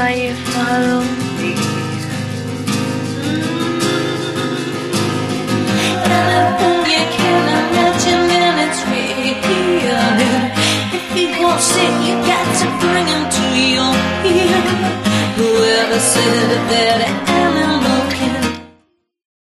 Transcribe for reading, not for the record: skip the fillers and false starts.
you follow me. Anything you can imagine, and it's real. If he wants it, you got to bring him to your heel. Whoever said that animals